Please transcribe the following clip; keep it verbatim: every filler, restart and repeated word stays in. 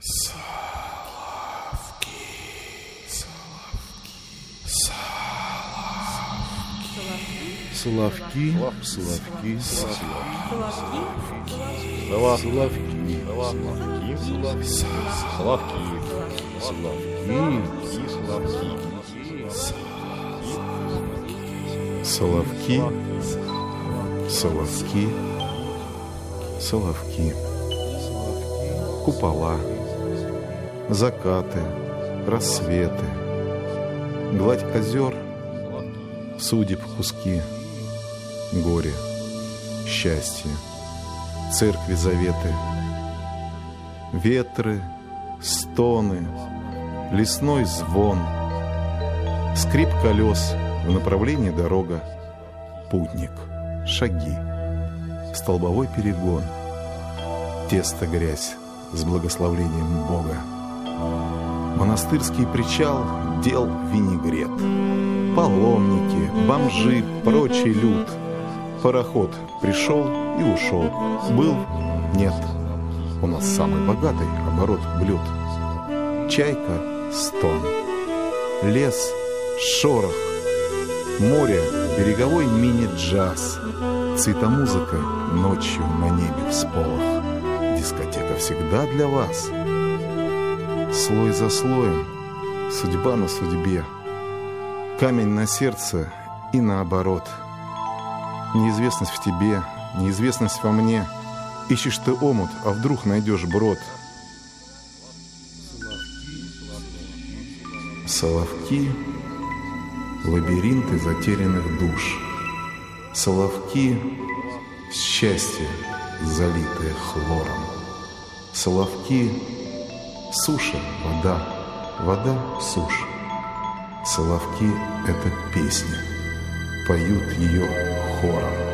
Соловки, соловки, соловки, соловки, соловки, соловки, соловки, купола, закаты, рассветы, гладь озер, судеб куски, горе, счастье, церкви заветы, ветры, стоны, лесной звон, скрип колес, в направлении дорога, путник, шаги, столбовой перегон, тесто грязь с благословением Бога, монастырский причал дел винегрет, паломники, бомжи, прочий люд, пароход пришел и ушел, был, нет, у нас самый богатый оборот блюд, чайка, стон, лес, шорох, море, береговой мини-джаз, цветомузыка ночью на небе всполох, дискотека всегда для вас, слой за слоем, судьба на судьбе, камень на сердце и наоборот, неизвестность в тебе, неизвестность во мне, ищешь ты омут, а вдруг найдешь брод. Соловки, лабиринты затерянных душ, соловки, счастье, залитое хлором, соловки, суша, вода, вода, сушь, соловки — это песня, поют ее хором.